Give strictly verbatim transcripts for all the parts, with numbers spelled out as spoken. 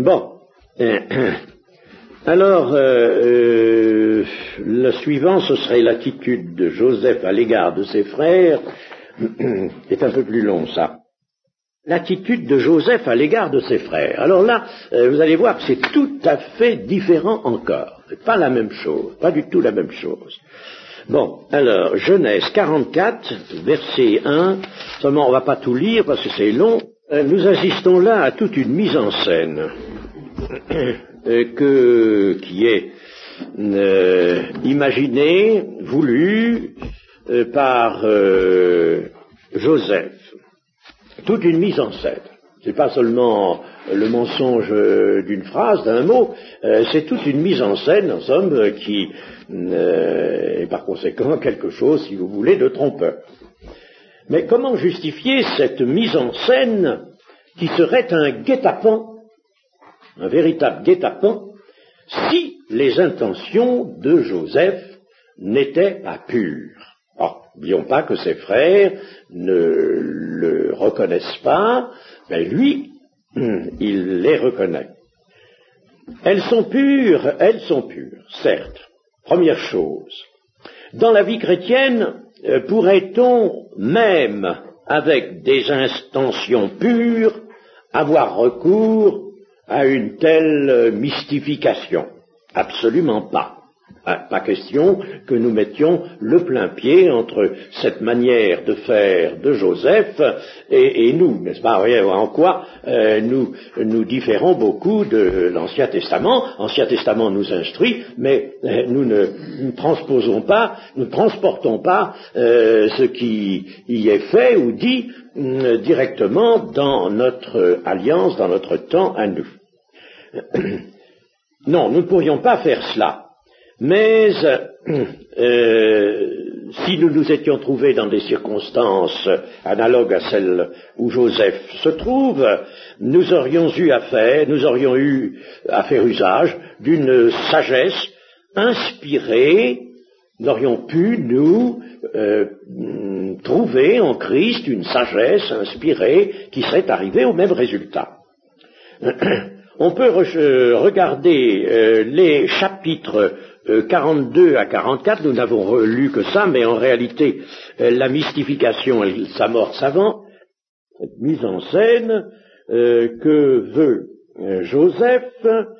Bon. Alors, euh, euh, le suivant, ce serait l'attitude de Joseph à l'égard de ses frères. C'est un peu plus long, ça. L'attitude de Joseph à l'égard de ses frères. Alors là, euh, vous allez voir que c'est tout à fait différent encore. C'est pas la même chose, pas du tout la même chose. Bon, alors, Genèse quarante-quatre, verset un, seulement on va pas tout lire parce que c'est long. Euh, nous assistons là à toute une mise en scène euh, que, qui est euh, imaginée, voulue euh, par euh, Joseph. Toute une mise en scène. C'est pas seulement le mensonge d'une phrase, d'un mot, euh, c'est toute une mise en scène, en somme, qui euh, est par conséquent quelque chose, si vous voulez, de trompeur. Mais comment justifier cette mise en scène qui serait un guet-apens, un véritable guet-apens, si les intentions de Joseph n'étaient pas pures? Alors, n'oublions pas que ses frères ne le reconnaissent pas, mais lui, il les reconnaît. Elles sont pures, elles sont pures, certes. Première chose, dans la vie chrétienne, pourrait-on, même avec des intentions pures, avoir recours à une telle mystification? Absolument pas. Pas question que nous mettions le plein pied entre cette manière de faire de Joseph et, et nous, n'est-ce pas? En quoi euh, nous, nous différons beaucoup de l'Ancien Testament. L'Ancien Testament nous instruit, mais euh, nous ne nous transposons pas, nous ne transportons pas euh, ce qui y est fait ou dit euh, directement dans notre alliance, dans notre temps à nous. Non, nous ne pourrions pas faire cela. Mais euh, si nous nous étions trouvés dans des circonstances analogues à celles où Joseph se trouve, nous aurions eu à faire, nous aurions eu à faire usage d'une sagesse inspirée. Nous aurions pu nous euh, trouver en Christ une sagesse inspirée qui serait arrivée au même résultat. On peut re- regarder euh, les chapitres euh, quarante-deux à quarante-quatre, nous n'avons lu que ça, mais en réalité, euh, la mystification, elle s'amorce avant, cette mise en scène euh, que veut euh, Joseph,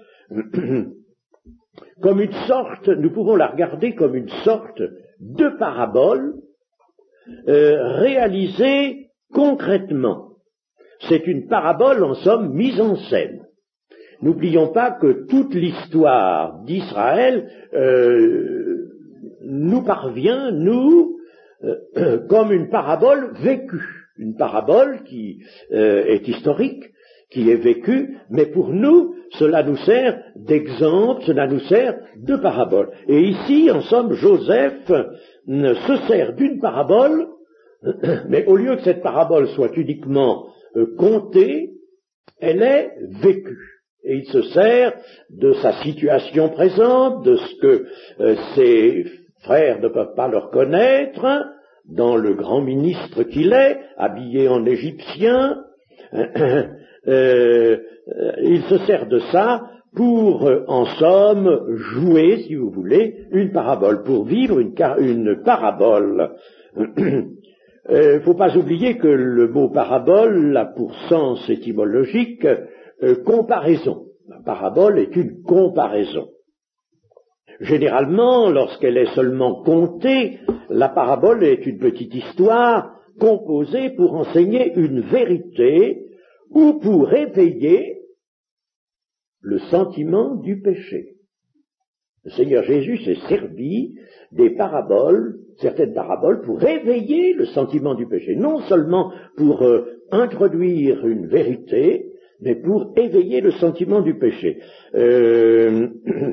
comme une sorte, nous pouvons la regarder comme une sorte de parabole euh, réalisée concrètement. C'est une parabole, en somme, mise en scène. N'oublions pas que toute l'histoire d'Israël euh, nous parvient, nous, euh, comme une parabole vécue. Une parabole qui euh, est historique, qui est vécue, mais pour nous, cela nous sert d'exemple, cela nous sert de parabole. Et ici, en somme, Joseph se sert d'une parabole, mais au lieu que cette parabole soit uniquement euh, contée, elle est vécue. Et il se sert de sa situation présente, de ce que euh, ses frères ne peuvent pas le reconnaître, dans le grand ministre qu'il est, habillé en égyptien. Euh, euh, il se sert de ça pour, euh, en somme, jouer, si vous voulez, une parabole, pour vivre une, une parabole. Il ne faut pas oublier que le mot parabole a pour sens étymologique Euh, comparaison. La parabole est une comparaison. Généralement, lorsqu'elle est seulement contée, la parabole est une petite histoire composée pour enseigner une vérité ou pour éveiller le sentiment du péché. Le Seigneur Jésus s'est servi des paraboles, certaines paraboles, pour éveiller le sentiment du péché. Non seulement pour euh, introduire une vérité, mais pour éveiller le sentiment du péché. Euh,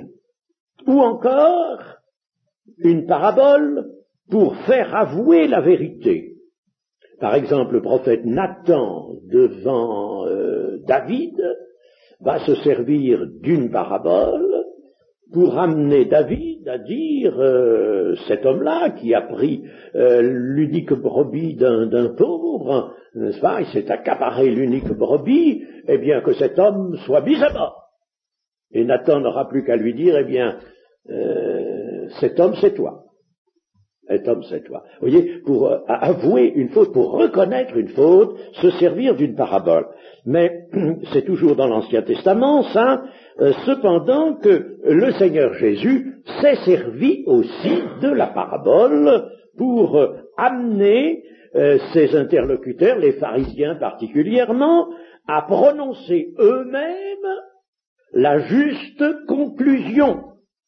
ou encore, une parabole pour faire avouer la vérité. Par exemple, le prophète Nathan, devant euh, David, va se servir d'une parabole pour amener David à dire euh, cet homme-là qui a pris euh, l'unique brebis d'un, d'un pauvre, n'est-ce pas, il s'est accaparé l'unique brebis, eh bien que cet homme soit mis à mort. Et Nathan n'aura plus qu'à lui dire, eh bien, euh, cet homme c'est toi. Cet homme c'est toi. Vous voyez, pour euh, avouer une faute, pour reconnaître une faute, se servir d'une parabole. Mais c'est toujours dans l'Ancien Testament, ça, euh, cependant que le Seigneur Jésus s'est servi aussi de la parabole pour euh, amener euh, ses interlocuteurs, les pharisiens particulièrement, à prononcer eux-mêmes la juste conclusion.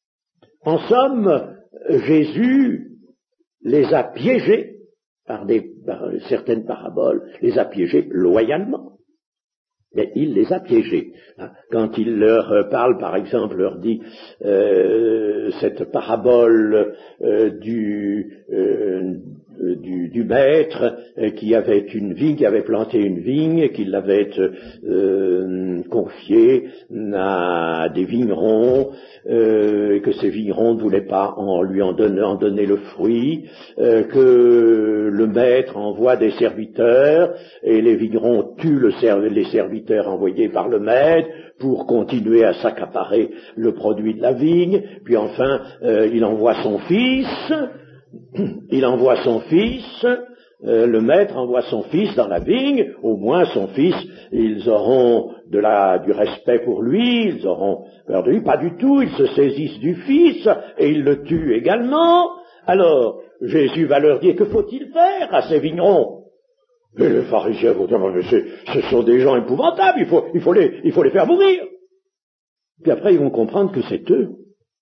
En somme, Jésus les a piégés par, des, par certaines paraboles, les a piégés loyalement. Mais il les a piégés. Quand il leur parle, par exemple, leur dit euh, cette parabole euh, du, euh, du, du maître euh, qui avait une vigne, qui avait planté une vigne, qui l'avait euh, confiée à des vignerons, euh, que ces vignerons ne voulaient pas en lui en donner, en donner le fruit, euh, que le maître envoie des serviteurs et les vignerons tuent le serv- les serviteurs envoyés par le maître pour continuer à s'accaparer le produit de la vigne, puis enfin euh, il envoie son fils, il envoie son fils, euh, le maître envoie son fils dans la vigne, au moins son fils, ils auront de la, du respect pour lui, ils auront peur de lui, pas du tout, ils se saisissent du fils et ils le tuent également. Alors Jésus va leur dire, que faut-il faire à ces vignerons? Et les pharisiens vont dire, mais ce sont des gens épouvantables, il faut, il faut les, il faut les faire mourir. Puis après, ils vont comprendre que c'est eux.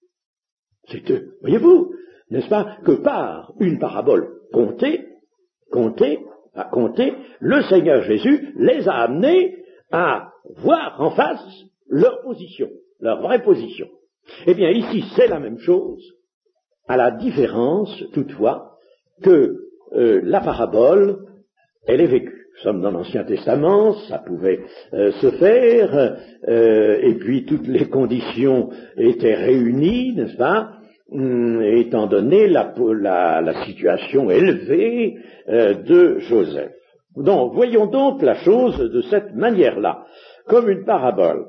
C'est eux. Voyez-vous, n'est-ce pas, que par une parabole contée, contée, à compter, le Seigneur Jésus les a amenés à voir en face leur position, leur vraie position. Eh bien, ici, c'est la même chose, à la différence, toutefois, que euh, la parabole, elle est vécue. Nous sommes dans l'Ancien Testament, ça pouvait euh, se faire, euh, et puis toutes les conditions étaient réunies, n'est-ce pas, hum, étant donné la, la, la situation élevée euh, de Joseph. Donc, voyons donc la chose de cette manière-là, comme une parabole.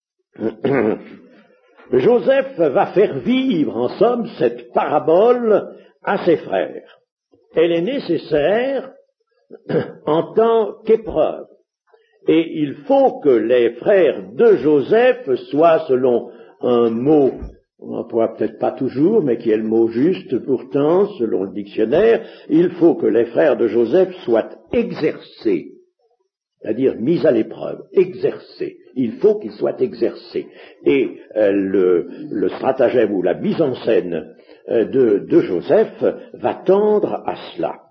Joseph va faire vivre, en somme, cette parabole à ses frères. Elle est nécessaire en tant qu'épreuve. Et il faut que les frères de Joseph soient, selon un mot, on n'emploie peut-être pas toujours, mais qui est le mot juste pourtant, selon le dictionnaire, il faut que les frères de Joseph soient exercés, c'est-à-dire mis à l'épreuve, exercés. Il faut qu'ils soient exercés. Et euh, le, le stratagème ou la mise en scène euh, de, de Joseph va tendre à cela.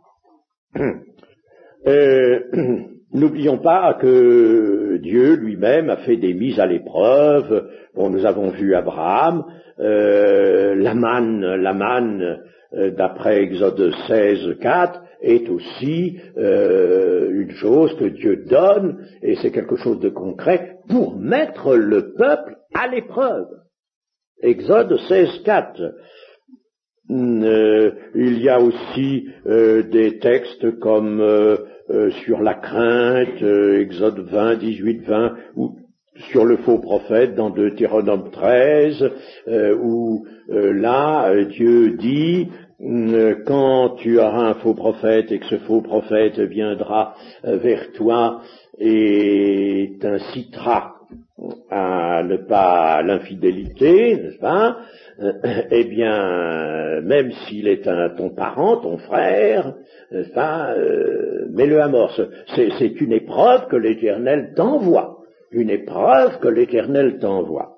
Euh, n'oublions pas que Dieu lui-même a fait des mises à l'épreuve. Bon, nous avons vu Abraham, euh, la manne, la manne euh, d'après Exode seize, quatre, est aussi euh, une chose que Dieu donne, et c'est quelque chose de concret, pour mettre le peuple à l'épreuve. Exode seize, quatre. Euh, il y a aussi euh, des textes comme euh, euh, sur la crainte, euh, Exode vingt, dix-huit, vingt, ou sur le faux prophète dans Deutéronome treize, euh, où euh, là euh, Dieu dit euh, quand tu auras un faux prophète et que ce faux prophète viendra euh, vers toi et t'incitera à ne pas à l'infidélité, n'est-ce pas, euh, eh bien, même s'il est un, ton parent, ton frère, n'est-ce pas, euh, mets-le à mort. C'est, c'est une épreuve que l'Éternel t'envoie, une épreuve que l'Éternel t'envoie.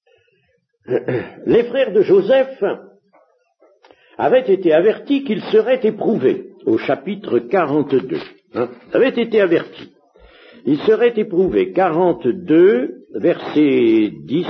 Les frères de Joseph avaient été avertis qu'ils seraient éprouvés, au chapitre quarante-deux, hein, avaient été avertis. Ils seraient éprouvés, quarante-deux, verset dix,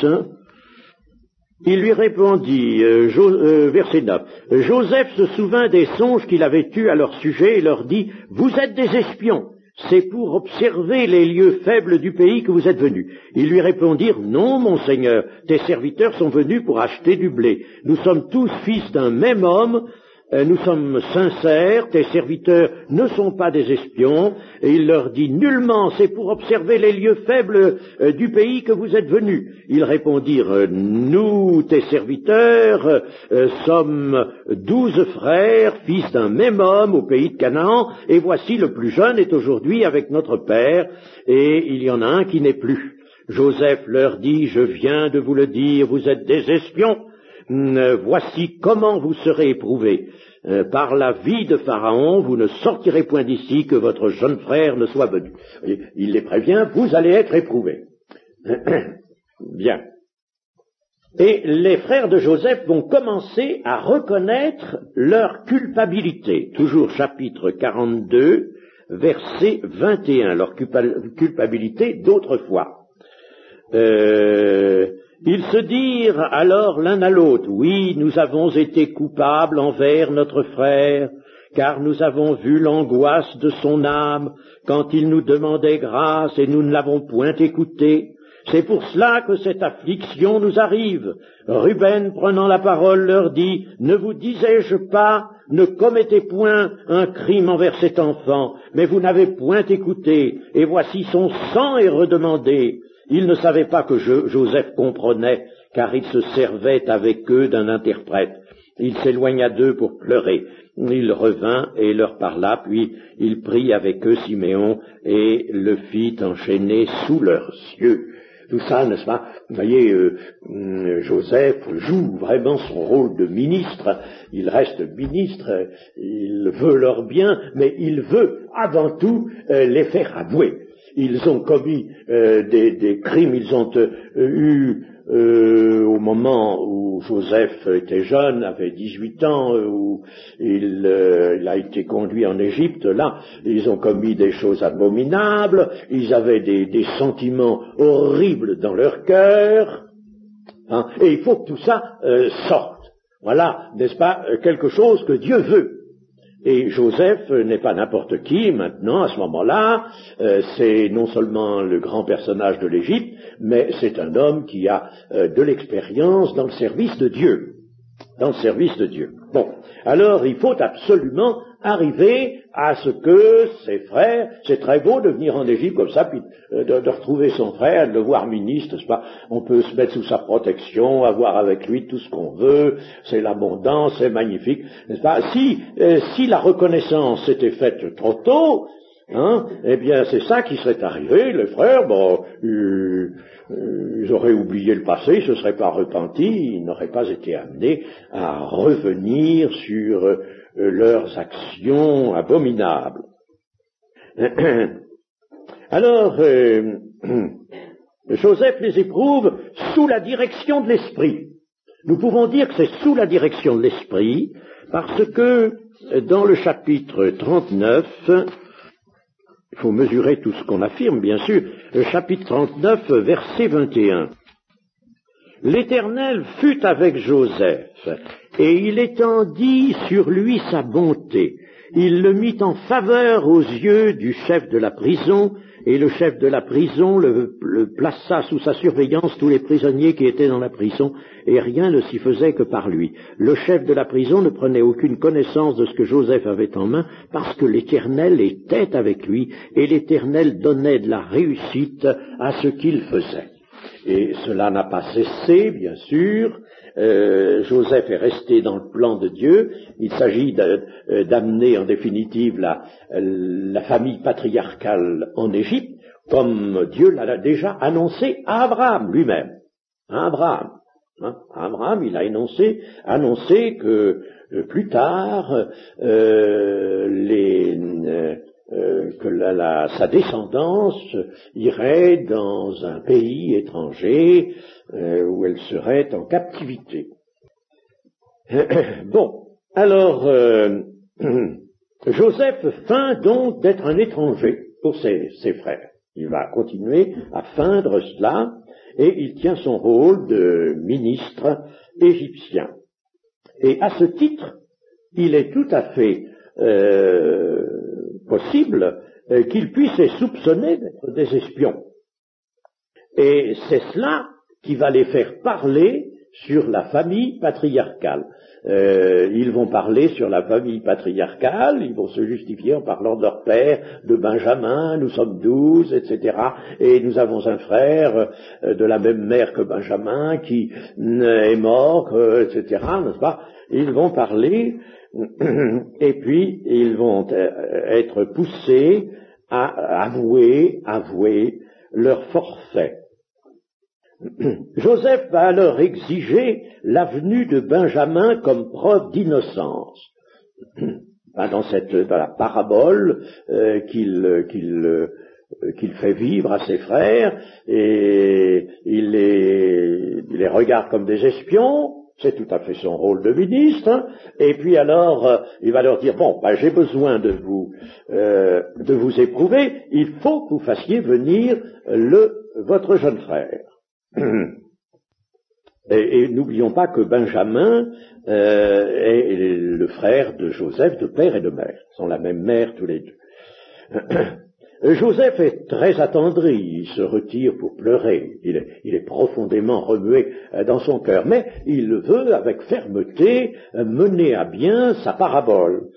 il lui répondit, euh, Jo, euh, verset neuf, Joseph se souvint des songes qu'il avait eus à leur sujet et leur dit, vous êtes des espions, c'est pour observer les lieux faibles du pays que vous êtes venus. Ils lui répondirent, non, mon Seigneur, tes serviteurs sont venus pour acheter du blé. Nous sommes tous fils d'un même homme, euh, nous sommes sincères, tes serviteurs ne sont pas des espions, et il leur dit nullement, c'est pour observer les lieux faibles euh, du pays que vous êtes venus. Ils répondirent, euh, nous, tes serviteurs, euh, sommes douze frères, fils d'un même homme au pays de Canaan, et voici le plus jeune est aujourd'hui avec notre père, et il y en a un qui n'est plus. Joseph leur dit, je viens de vous le dire, vous êtes des espions. Euh, voici comment vous serez éprouvés. Euh, par la vie de Pharaon, vous ne sortirez point d'ici que votre jeune frère ne soit venu. Il les prévient, vous allez être éprouvés. Bien. Et les frères de Joseph vont commencer à reconnaître leur culpabilité. Toujours chapitre quarante-deux, verset vingt et un, leur culpabilité d'autrefois. Euh, Ils se dirent alors l'un à l'autre, oui, nous avons été coupables envers notre frère, car nous avons vu l'angoisse de son âme quand il nous demandait grâce et nous ne l'avons point écouté. C'est pour cela que cette affliction nous arrive. Ruben, prenant la parole, leur dit, ne vous disais-je pas, ne commettez point un crime envers cet enfant, mais vous n'avez point écouté, et voici son sang est redemandé. Il ne savait pas que je, Joseph comprenait, car il se servait avec eux d'un interprète. Il s'éloigna d'eux pour pleurer. Il revint et leur parla, puis il prit avec eux Siméon et le fit enchaîner sous leurs yeux. Tout ça, n'est-ce pas? Vous voyez, euh, Joseph joue vraiment son rôle de ministre. Il reste ministre, il veut leur bien, mais il veut avant tout euh, les faire avouer. Ils ont commis euh, des, des crimes, ils ont euh, eu, euh, au moment où Joseph était jeune, avait dix-huit ans, euh, où il, euh, il a été conduit en Égypte, là, ils ont commis des choses abominables, ils avaient des, des sentiments horribles dans leur cœur, hein, et il faut que tout ça euh, sorte. Voilà, n'est-ce pas, quelque chose que Dieu veut. Et Joseph n'est pas n'importe qui maintenant, à ce moment-là, euh, c'est non seulement le grand personnage de l'Égypte, mais c'est un homme qui a euh, de l'expérience dans le service de Dieu. Dans le service de Dieu. Bon, alors il faut absolument arriver à ce que ses frères, c'est très beau de venir en Égypte comme ça, puis euh, de, de retrouver son frère, de le voir ministre, c'est pas, on peut se mettre sous sa protection, avoir avec lui tout ce qu'on veut, c'est l'abondance, c'est magnifique, n'est-ce pas? Si, euh, si la reconnaissance s'était faite trop tôt, hein, eh bien c'est ça qui serait arrivé, les frères, bon, euh, euh, ils auraient oublié le passé, ils ne se seraient pas repentis, ils n'auraient pas été amenés à revenir sur euh, leurs actions abominables. Alors, euh, Joseph les éprouve sous la direction de l'Esprit. Nous pouvons dire que c'est sous la direction de l'Esprit, parce que dans le chapitre trente-neuf, il faut mesurer tout ce qu'on affirme, bien sûr, le chapitre trente-neuf, verset vingt et un. L'Éternel fut avec Joseph, et il étendit sur lui sa bonté. Il le mit en faveur aux yeux du chef de la prison, et le chef de la prison le, le plaça sous sa surveillance tous les prisonniers qui étaient dans la prison, et rien ne s'y faisait que par lui. Le chef de la prison ne prenait aucune connaissance de ce que Joseph avait en main, parce que l'Éternel était avec lui, et l'Éternel donnait de la réussite à ce qu'il faisait. Et cela n'a pas cessé, bien sûr. Euh, Joseph est resté dans le plan de Dieu. Il s'agit d'amener en définitive la, la famille patriarcale en Égypte, comme Dieu l'a déjà annoncé à Abraham lui-même. À Abraham. Hein, Abraham, il a énoncé, annoncé que euh, plus tard, euh, les... Euh, Euh, que la, la, sa descendance irait dans un pays étranger euh, où elle serait en captivité. Bon, alors euh, Joseph feint donc d'être un étranger pour ses, ses frères. Il va continuer à feindre cela et il tient son rôle de ministre égyptien. Et à ce titre, il est tout à fait euh, possible euh, qu'ils puissent les soupçonner d'être des espions. Et c'est cela qui va les faire parler sur la famille patriarcale. Euh, ils vont parler sur la famille patriarcale, ils vont se justifier en parlant de leur père, de Benjamin, nous sommes douze, et cetera. Et nous avons un frère euh, de la même mère que Benjamin qui euh, est mort, euh, et cetera, n'est-ce pas? Ils vont parler, et puis ils vont euh, être poussés à avouer, avouer leur forfait. Joseph va alors exiger la venue de Benjamin comme preuve d'innocence. Dans cette dans la parabole euh, qu'il qu'il euh, qu'il fait vivre à ses frères, et il les, il les regarde comme des espions. C'est tout à fait son rôle de ministre, hein. Et puis alors, euh, il va leur dire, bon, ben, j'ai besoin de vous, euh, de vous éprouver, il faut que vous fassiez venir le, votre jeune frère. Et, et n'oublions pas que Benjamin euh, est le frère de Joseph, de père et de mère. Ils sont la même mère tous les deux. Joseph est très attendri, il se retire pour pleurer, il est, il est profondément remué dans son cœur, mais il veut avec fermeté mener à bien sa parabole.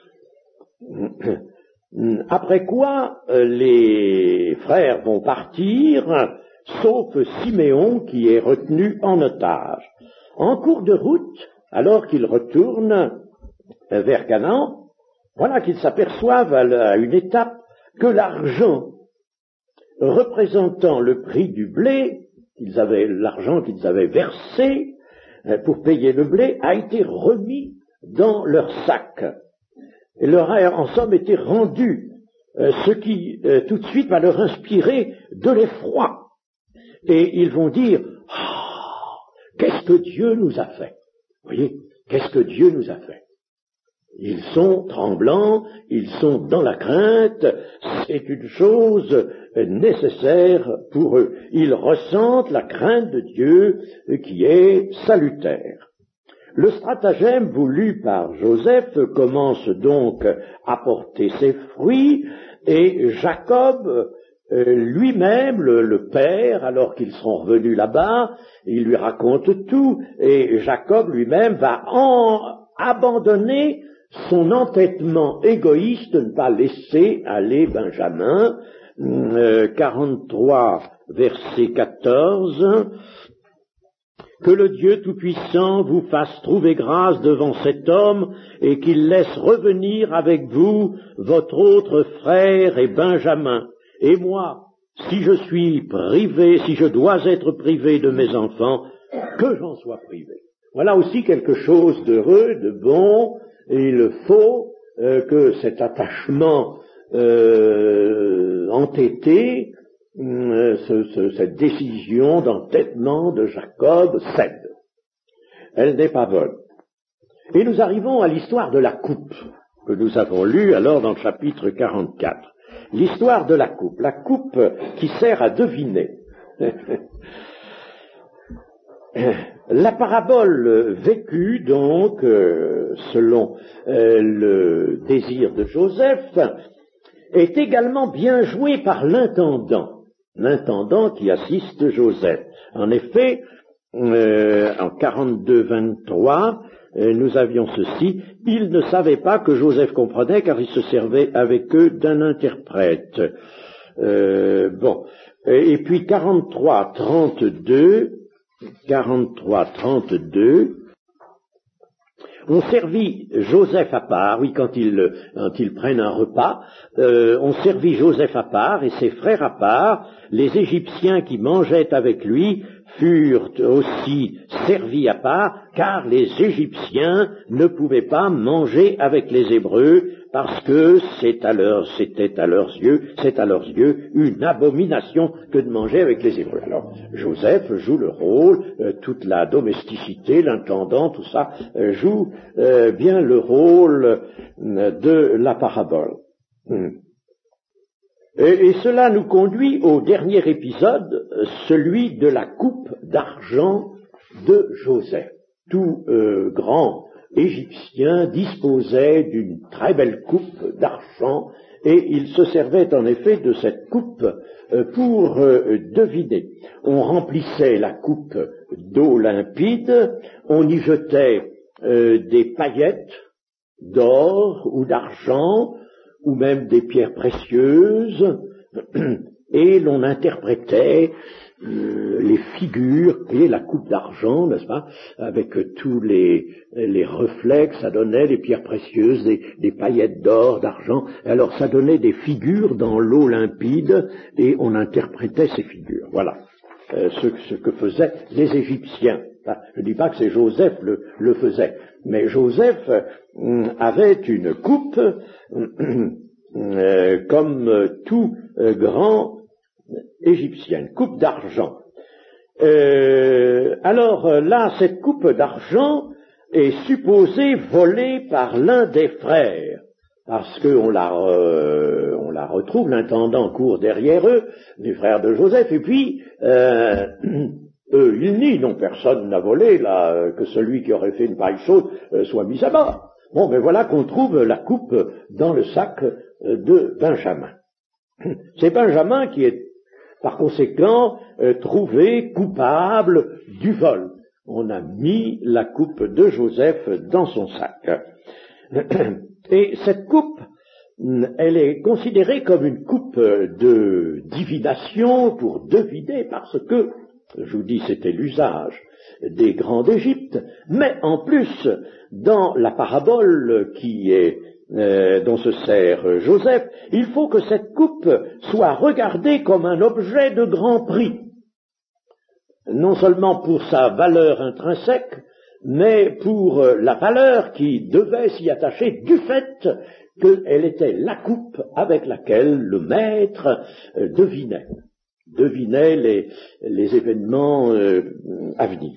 Après quoi, les frères vont partir, sauf Siméon qui est retenu en otage. En cours de route, alors qu'ils retournent vers Canaan, voilà qu'ils s'aperçoivent à une étape que l'argent représentant le prix du blé, qu'ils avaient, l'argent qu'ils avaient versé pour payer le blé, a été remis dans leur sac. Et leur a en somme été rendu, ce qui tout de suite va leur inspirer de l'effroi. Et ils vont dire, oh, qu'est-ce que Dieu nous a fait? Vous voyez, qu'est-ce que Dieu nous a fait? Ils sont tremblants, ils sont dans la crainte, c'est une chose nécessaire pour eux. Ils ressentent la crainte de Dieu qui est salutaire. Le stratagème voulu par Joseph commence donc à porter ses fruits, et Jacob lui-même, le, le père, alors qu'ils seront revenus là-bas, il lui raconte tout, et Jacob lui-même va en abandonner son entêtement égoïste de ne pas laisser aller Benjamin. euh, quarante-trois, verset quatorze, « Que le Dieu Tout-Puissant vous fasse trouver grâce devant cet homme et qu'il laisse revenir avec vous votre autre frère et Benjamin. Et moi, si je suis privé, si je dois être privé de mes enfants, que j'en sois privé. » Voilà aussi quelque chose d'heureux, de bon, et il faut euh, que cet attachement euh, entêté, euh, ce, ce, cette décision d'entêtement de Jacob cède. Elle n'est pas bonne. Et nous arrivons à l'histoire de la coupe, que nous avons lue alors dans le chapitre quarante-quatre. L'histoire de la coupe, la coupe qui sert à deviner. La parabole vécue, donc, euh, selon euh, le désir de Joseph, est également bien jouée par l'intendant, l'intendant qui assiste Joseph. En effet, euh, en quarante-deux vingt-trois, euh, nous avions ceci, « Ils ne savaient pas que Joseph comprenait, car il se servait avec eux d'un interprète. Euh, » Bon, et puis quarante-trois trente-deux, quarante-trois trente-deux, on servit Joseph à part, oui, quand ils, quand ils prennent un repas, euh, on servit Joseph à part et ses frères à part, les Égyptiens qui mangeaient avec lui furent aussi servis à part, car les Égyptiens ne pouvaient pas manger avec les Hébreux, parce que c'est à leur, c'était à leurs yeux, c'est à leurs yeux une abomination que de manger avec les Hébreux. Alors, Joseph joue le rôle, euh, toute la domesticité, l'intendant, tout ça, euh, joue euh, bien le rôle euh, de la parabole. Hmm. Et, et cela nous conduit au dernier épisode, celui de la coupe d'argent de Joseph. Tout euh, grand Égyptien disposait d'une très belle coupe d'argent et il se servait en effet de cette coupe euh, pour euh, deviner. On remplissait la coupe d'eau limpide, on y jetait euh, des paillettes d'or ou d'argent, ou même des pierres précieuses, et l'on interprétait euh, les figures, et la coupe d'argent, n'est-ce pas, avec euh, tous les, les reflets que ça donnait, les pierres précieuses, des, des paillettes d'or, d'argent, alors ça donnait des figures dans l'eau limpide, et on interprétait ces figures. Voilà euh, ce, ce que faisaient les Égyptiens. Enfin, je ne dis pas que c'est Joseph le, le faisait, mais Joseph euh, avait une coupe euh, comme euh, tout euh, grand Égyptien, une coupe d'argent. Euh, alors euh, là, cette coupe d'argent est supposée volée par l'un des frères, parce qu'on la, euh, on la retrouve, l'intendant court derrière eux, les frères de Joseph, et puis euh, eux, ils nient, non, personne n'a volé, là, que celui qui aurait fait une pareille chose euh, soit mis à mort. Bon, ben voilà qu'on trouve la coupe dans le sac euh, de Benjamin. C'est Benjamin qui est, par conséquent, euh, trouvé coupable du vol. On a mis la coupe de Joseph dans son sac. Et cette coupe, elle est considérée comme une coupe de divination pour deviner, parce que, je vous dis, c'était l'usage des grands d'Égypte, mais en plus, dans la parabole qui est, euh, dont se sert Joseph, il faut que cette coupe soit regardée comme un objet de grand prix, non seulement pour sa valeur intrinsèque, mais pour la valeur qui devait s'y attacher du fait qu'elle était la coupe avec laquelle le maître euh, devinait. devinait les, les événements euh, à venir.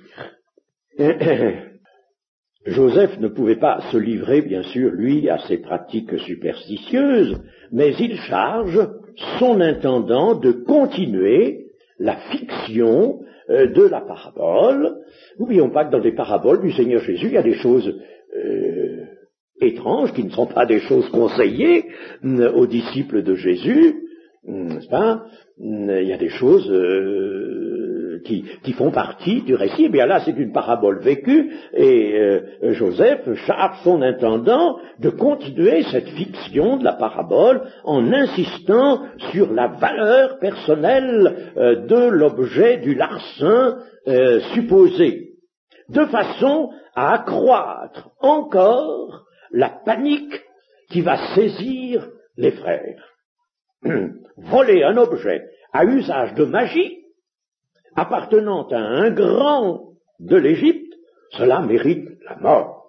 Joseph ne pouvait pas se livrer, bien sûr, lui, à ses pratiques superstitieuses, mais il charge son intendant de continuer la fiction euh, de la parabole. N'oublions pas que dans les paraboles du Seigneur Jésus, il y a des choses euh, étranges qui ne sont pas des choses conseillées euh, aux disciples de Jésus, n'est-ce pas? Il y a des choses euh, qui, qui font partie du récit. Eh bien là, c'est une parabole vécue, et euh, Joseph charge son intendant de continuer cette fiction de la parabole en insistant sur la valeur personnelle euh, de l'objet du larcin euh, supposé, de façon à accroître encore la panique qui va saisir les frères. Voler un objet à usage de magie appartenant à un grand de l'Égypte, cela mérite la mort.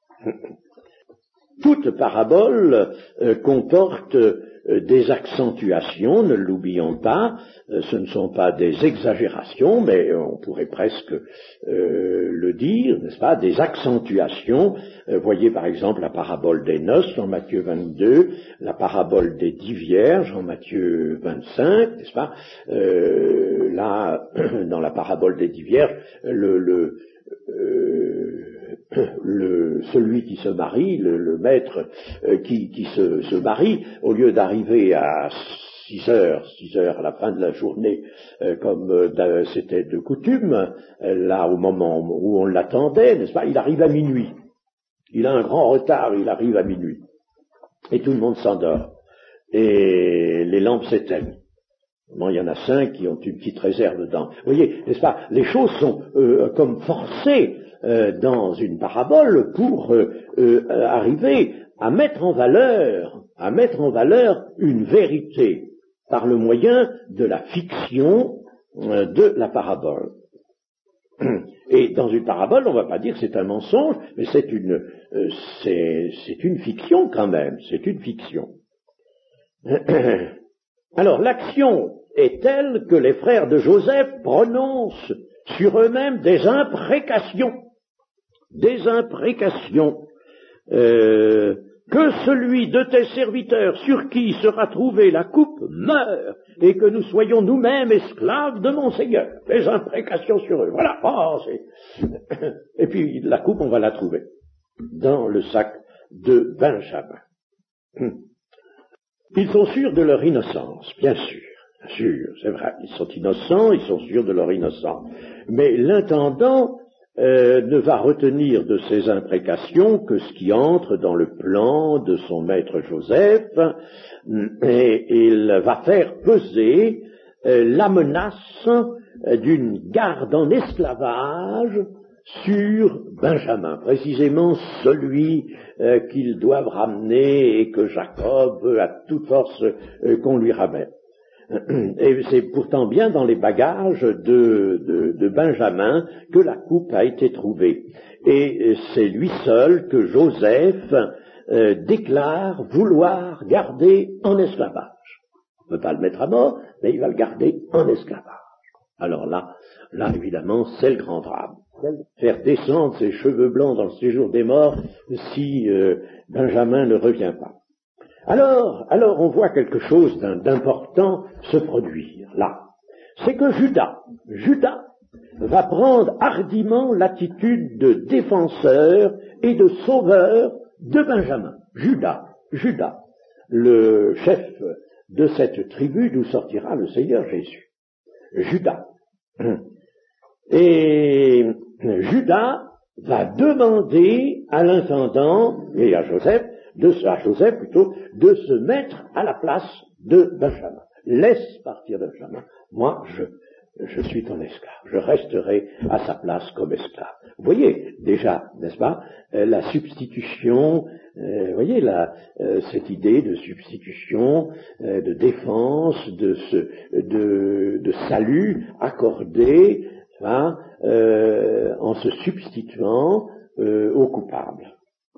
Toute parabole euh, comporte euh, des accentuations, ne l'oublions pas, euh, ce ne sont pas des exagérations, mais on pourrait presque euh, le dire, n'est-ce pas, des accentuations. Euh, voyez par exemple la parabole des noces en Matthieu vingt-deux, la parabole des dix vierges en Matthieu vingt-cinq, n'est-ce pas, euh, là, dans la parabole des dix vierges, le... le euh, Le, celui qui se marie, le, le maître euh, qui, qui se, se marie, au lieu d'arriver à six heures, six heures à la fin de la journée, euh, comme euh, c'était de coutume, euh, là au moment où on l'attendait, n'est-ce pas, il arrive à minuit. Il a un grand retard, il arrive à minuit. Et tout le monde s'endort. Et les lampes s'éteignent. Bon, il y en a cinq qui ont une petite réserve dedans. Vous voyez, n'est-ce pas, les choses sont euh, comme forcées euh, dans une parabole pour euh, euh, arriver à mettre en valeur, à mettre en valeur une vérité par le moyen de la fiction euh, de la parabole. Et dans une parabole, on ne va pas dire que c'est un mensonge, mais c'est une, euh, c'est, c'est une fiction quand même, c'est une fiction. Alors, l'action est telle que les frères de Joseph prononcent sur eux-mêmes des imprécations, des imprécations, euh, que celui de tes serviteurs sur qui sera trouvée la coupe meure, et que nous soyons nous-mêmes esclaves de mon Seigneur. Des imprécations sur eux. Voilà. Oh, c'est... Et puis, la coupe, on va la trouver dans le sac de Benjamin. Ils sont sûrs de leur innocence, bien sûr. Bien sûr, c'est vrai, ils sont innocents, ils sont sûrs de leur innocence. Mais l'intendant euh, ne va retenir de ces imprécations que ce qui entre dans le plan de son maître Joseph, et il va faire peser euh, la menace euh, d'une garde en esclavage sur Benjamin, précisément celui euh, qu'ils doivent ramener et que Jacob veut à toute force euh, qu'on lui ramène. Et c'est pourtant bien dans les bagages de, de, de Benjamin que la coupe a été trouvée. Et c'est lui seul que Joseph euh, déclare vouloir garder en esclavage. On ne peut pas le mettre à mort, mais il va le garder en esclavage. Alors là, là évidemment, c'est le grand drame. Faire descendre ses cheveux blancs dans le séjour des morts si euh, Benjamin ne revient pas. Alors, alors on voit quelque chose d'important se produire là. C'est que Judas, Judas va prendre hardiment l'attitude de défenseur et de sauveur de Benjamin. Judas, Judas, le chef de cette tribu d'où sortira le Seigneur Jésus. Judas. Et Judas va demander à l'intendant et à Joseph, de, à Joseph plutôt, de se mettre à la place de Benjamin. Laisse partir Benjamin. Moi, je, je suis ton esclave. Je resterai à sa place comme esclave. Vous voyez, déjà, n'est-ce pas, euh, la substitution, euh, vous voyez, la, euh, cette idée de substitution, euh, de défense, de, ce, de, de salut accordé, hein, euh, en se substituant euh, au coupable.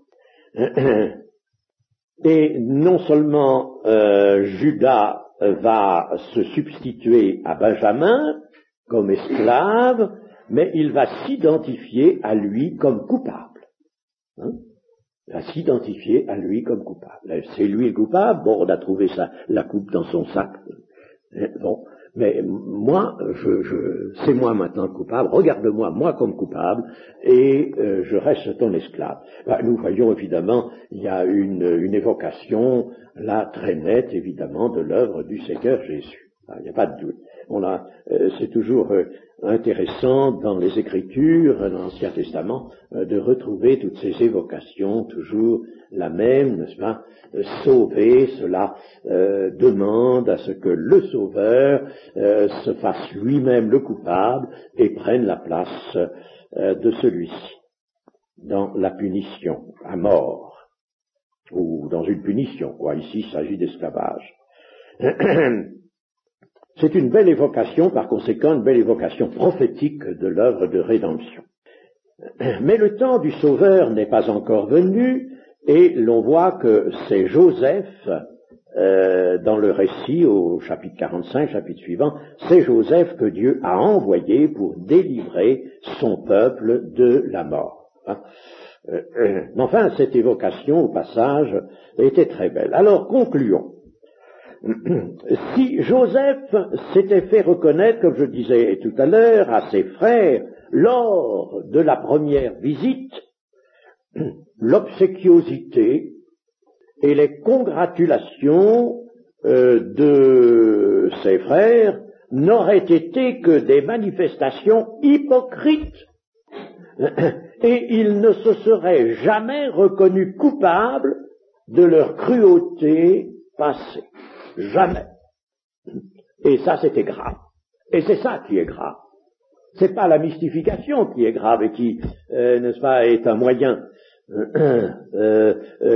Et non seulement euh, Judas va se substituer à Benjamin comme esclave, mais il va s'identifier à lui comme coupable. Hein? Il va s'identifier à lui comme coupable. C'est lui le coupable, bon, on a trouvé ça, la coupe dans son sac. Bon, mais moi, je, je, c'est moi maintenant le coupable, regarde-moi, moi comme coupable, et euh, je reste ton esclave. Ben, nous voyons évidemment, il y a une, une évocation là très nette, évidemment, de l'œuvre du Seigneur Jésus. Il n'y a pas de doute. On a, euh, c'est toujours euh, intéressant dans les Écritures, dans l'Ancien Testament, euh, de retrouver toutes ces évocations, toujours la même, n'est-ce pas? Euh, sauver, cela euh, demande à ce que le Sauveur euh, se fasse lui-même le coupable et prenne la place euh, de celui-ci dans la punition à mort, ou dans une punition, quoi. Ici, il s'agit d'esclavage. C'est une belle évocation, par conséquent, une belle évocation prophétique de l'œuvre de rédemption. Mais le temps du Sauveur n'est pas encore venu, et l'on voit que c'est Joseph, euh, dans le récit au chapitre quarante-cinq, chapitre suivant, c'est Joseph que Dieu a envoyé pour délivrer son peuple de la mort. Hein? Euh, euh, mais enfin, cette évocation, au passage, était très belle. Alors, concluons. Si Joseph s'était fait reconnaître, comme je disais tout à l'heure, à ses frères, lors de la première visite, l'obséquiosité et les congratulations euh, de ses frères n'auraient été que des manifestations hypocrites, et il ne se serait jamais reconnu coupable de leur cruauté passée. Jamais. Et ça, c'était grave. Et c'est ça qui est grave. C'est pas la mystification qui est grave et qui, euh, n'est-ce pas, est un moyen euh, euh,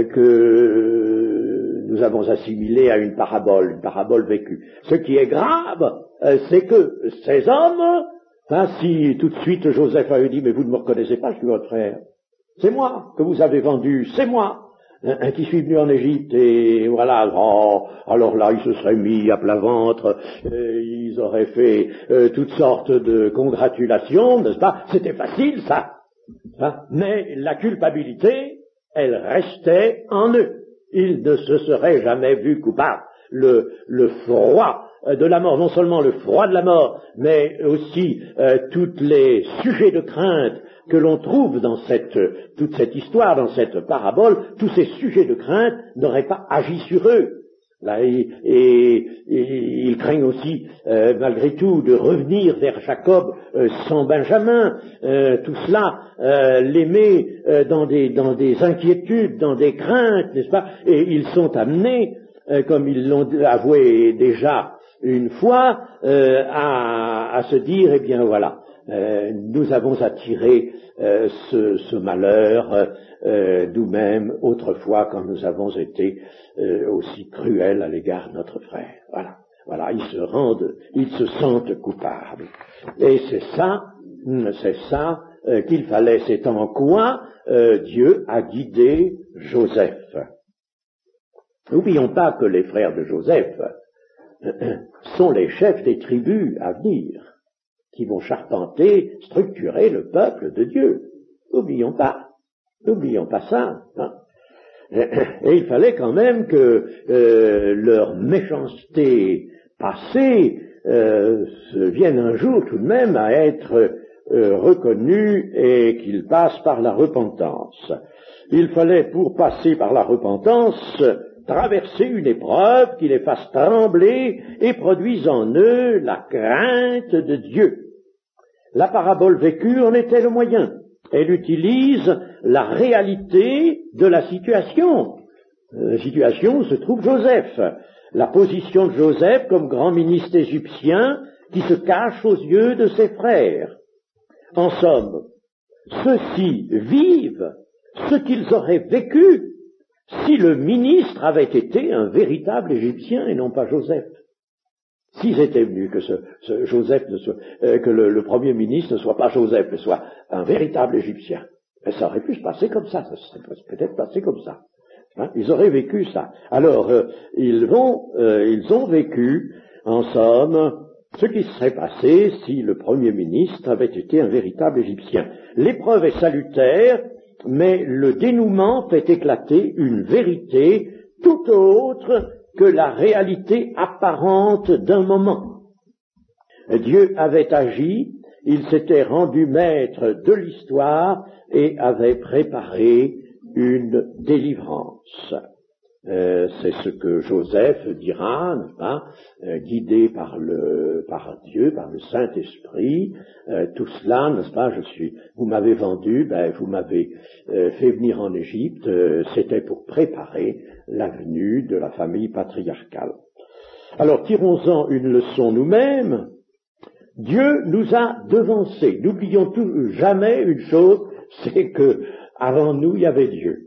que nous avons assimilé à une parabole, une parabole vécue. Ce qui est grave, euh, c'est que ces hommes, enfin, si tout de suite Joseph avait dit, mais vous ne me reconnaissez pas, je suis votre frère. C'est moi que vous avez vendu, c'est moi. Un qui suis venu en Égypte et voilà, oh, alors là, ils se seraient mis à plat ventre, euh, ils auraient fait euh, toutes sortes de congratulations, n'est-ce pas? C'était facile, ça. Hein? Mais la culpabilité, elle restait en eux. Ils ne se seraient jamais vus coupables. Le, le froid de la mort, non seulement le froid de la mort, mais aussi euh, tous les sujets de crainte que l'on trouve dans cette, toute cette histoire, dans cette parabole, tous ces sujets de crainte n'auraient pas agi sur eux. Là, et, et, et il craint aussi, euh, malgré tout, de revenir vers Jacob euh, sans Benjamin. Euh, tout cela euh, les met euh, dans, des, dans des inquiétudes, dans des craintes, n'est-ce pas? Et ils sont amenés, euh, comme ils l'ont avoué déjà une fois, euh, à, à se dire, eh bien voilà, euh, nous avons attiré euh, ce, ce malheur euh, nous-mêmes autrefois quand nous avons été euh, aussi cruels à l'égard de notre frère. Voilà, voilà, ils se rendent, ils se sentent coupables. Et c'est ça, c'est ça euh, qu'il fallait, c'est en quoi euh, Dieu a guidé Joseph. N'oublions pas que les frères de Joseph sont les chefs des tribus à venir, qui vont charpenter, structurer le peuple de Dieu. N'oublions pas, n'oublions pas ça. Hein. Et il fallait quand même que euh, leur méchanceté passée euh, vienne un jour tout de même à être euh, reconnue et qu'ils passent par la repentance. Il fallait, pour passer par la repentance, traverser une épreuve qui les fasse trembler et produise en eux la crainte de Dieu. La parabole vécue en était le moyen. Elle utilise la réalité de la situation. La situation où se trouve Joseph. La position de Joseph comme grand ministre égyptien qui se cache aux yeux de ses frères. En somme, ceux-ci vivent ce qu'ils auraient vécu si le ministre avait été un véritable Égyptien et non pas Joseph. S'ils étaient venus, que ce, ce Joseph ne soit, euh, que le, le premier ministre ne soit pas Joseph, mais soit un véritable Égyptien, ben, ça aurait pu se passer comme ça, ça serait peut-être passé comme ça. Hein, ils auraient vécu ça. Alors, euh, ils vont, euh, ils ont vécu, en somme, ce qui serait passé si le premier ministre avait été un véritable Égyptien. L'épreuve est salutaire, mais le dénouement fait éclater une vérité tout autre que la réalité apparente d'un moment. Dieu avait agi, il s'était rendu maître de l'histoire et avait préparé une délivrance. Euh, c'est ce que Joseph dira, n'est-ce pas, euh, guidé par le par Dieu, par le Saint-Esprit, euh, tout cela, n'est-ce pas, je suis, vous m'avez vendu, ben vous m'avez euh, fait venir en Égypte, euh, c'était pour préparer la venue de la famille patriarcale. Alors tirons-en une leçon nous-mêmes. Dieu nous a devancés. N'oublions tout, jamais une chose, c'est que avant nous il y avait Dieu.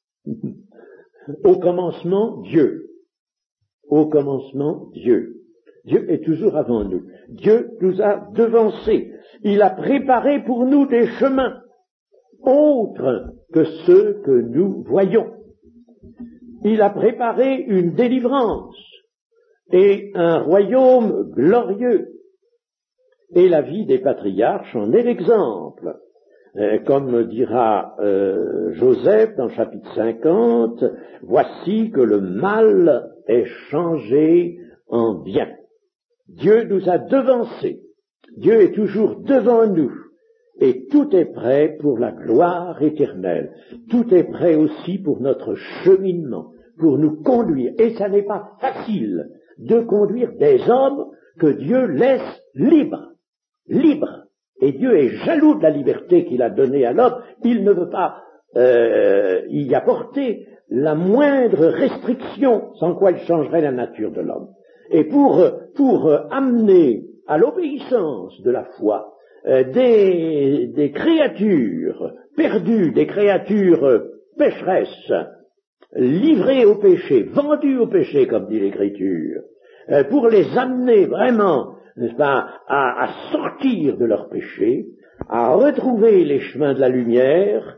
Au commencement, Dieu. Au commencement, Dieu. Dieu est toujours avant nous. Dieu nous a devancés. Il a préparé pour nous des chemins autres que ceux que nous voyons. Il a préparé une délivrance et un royaume glorieux. Et la vie des patriarches en est l'exemple. Euh, comme dira euh, Joseph dans le chapitre cinquante, voici que le mal est changé en bien. Dieu nous a devancés. Dieu est toujours devant nous. Et tout est prêt pour la gloire éternelle. Tout est prêt aussi pour notre cheminement, pour nous conduire. Et ça n'est pas facile de conduire des hommes que Dieu laisse libres. Libres. Et Dieu est jaloux de la liberté qu'il a donnée à l'homme. Il ne veut pas euh, y apporter la moindre restriction sans quoi il changerait la nature de l'homme. Et pour, pour amener à l'obéissance de la foi euh, des, des créatures perdues, des créatures pécheresses, livrées au péché, vendues au péché, comme dit l'Écriture, euh, pour les amener vraiment, n'est-ce pas, à, à sortir de leur péché, à retrouver les chemins de la lumière,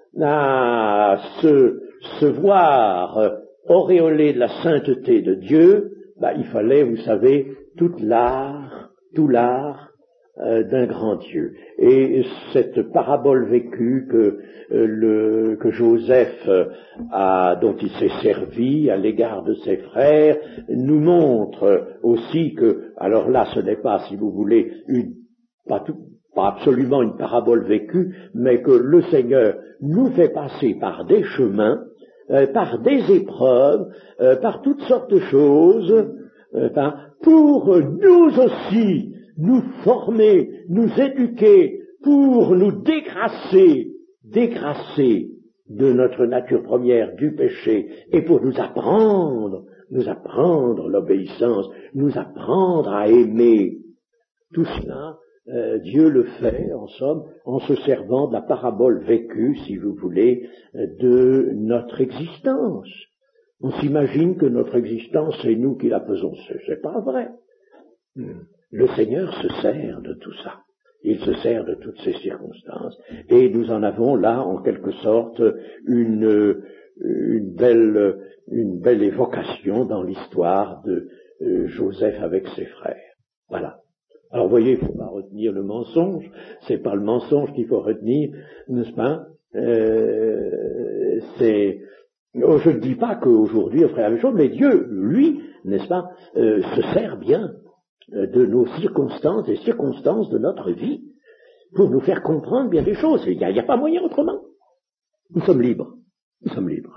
à se, se voir auréolé de la sainteté de Dieu, bah, il fallait, vous savez, toute l'art, tout l'art euh, d'un grand Dieu. Et cette parabole vécue que, euh, le, que Joseph a, dont il s'est servi à l'égard de ses frères, nous montre aussi que, alors là, ce n'est pas, si vous voulez, une, pas, tout, pas absolument une parabole vécue, mais que le Seigneur nous fait passer par des chemins euh, par des épreuves, euh, par toutes sortes de choses, euh, par, pour nous aussi nous former, nous éduquer, pour nous dégrasser, dégrasser de notre nature première du péché, et pour nous apprendre, nous apprendre l'obéissance, nous apprendre à aimer. Tout cela, euh, Dieu le fait, en somme, en se servant de la parabole vécue, si vous voulez, de notre existence. On s'imagine que notre existence, c'est nous qui la faisons. C'est, c'est pas vrai. Le Seigneur se sert de tout ça. Il se sert de toutes ces circonstances. Et nous en avons là, en quelque sorte, une, une belle, une belle évocation dans l'histoire de euh, Joseph avec ses frères. Voilà. Alors, vous voyez, il ne faut pas retenir le mensonge. C'est pas le mensonge qu'il faut retenir, n'est-ce pas? Euh, c'est, oh, je ne dis pas qu'aujourd'hui on ferait la même chose, mais Dieu, lui, n'est-ce pas, euh, se sert bien de nos circonstances, des circonstances de notre vie, pour nous faire comprendre bien des choses. Il n'y a, il n'y a pas moyen autrement. Nous sommes libres. Nous sommes libres.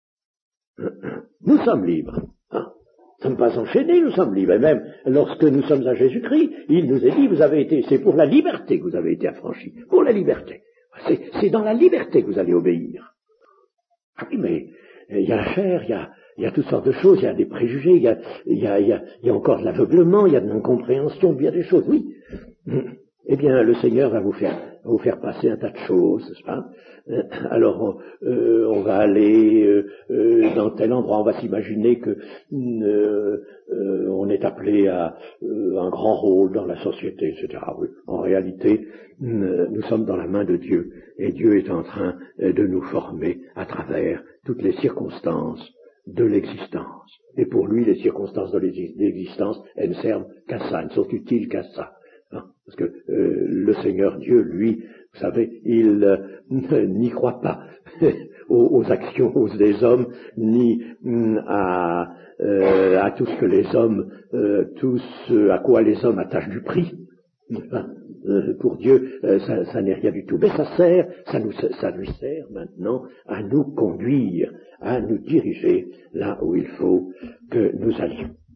Nous sommes libres. Hein. Nous ne sommes pas enchaînés, nous sommes libres. Et même lorsque nous sommes à Jésus-Christ, il nous a dit, vous avez été, c'est pour la liberté que vous avez été affranchis. Pour la liberté. C'est, c'est dans la liberté que vous allez obéir. Oui, mais il y a la chair, il y a, il y a toutes sortes de choses, il y a des préjugés, il y a, il y a, il y a, il y a encore de l'aveuglement, il y a de l'incompréhension, bien des choses, oui. Eh bien, le Seigneur va vous faire, va vous faire passer un tas de choses, n'est-ce pas? Alors, euh, on va aller euh, euh, dans tel endroit, on va s'imaginer que euh, euh, on est appelé à euh, un grand rôle dans la société, et cetera. Oui. En réalité, euh, nous sommes dans la main de Dieu, et Dieu est en train euh, de nous former à travers toutes les circonstances de l'existence. Et pour lui, les circonstances de l'existence, elles ne servent qu'à ça, elles ne sont utiles qu'à ça. Hein, parce que euh, le Seigneur Dieu, lui, vous savez, il euh, n'y croit pas aux, aux actions des hommes, ni mm, à, euh, à tout ce que les hommes, euh, tout ce à quoi les hommes attachent du prix. Hein, euh, pour Dieu, euh, ça, ça n'est rien du tout. Mais ça sert, ça, nous, ça lui sert maintenant à nous conduire, à nous diriger là où il faut que nous allions.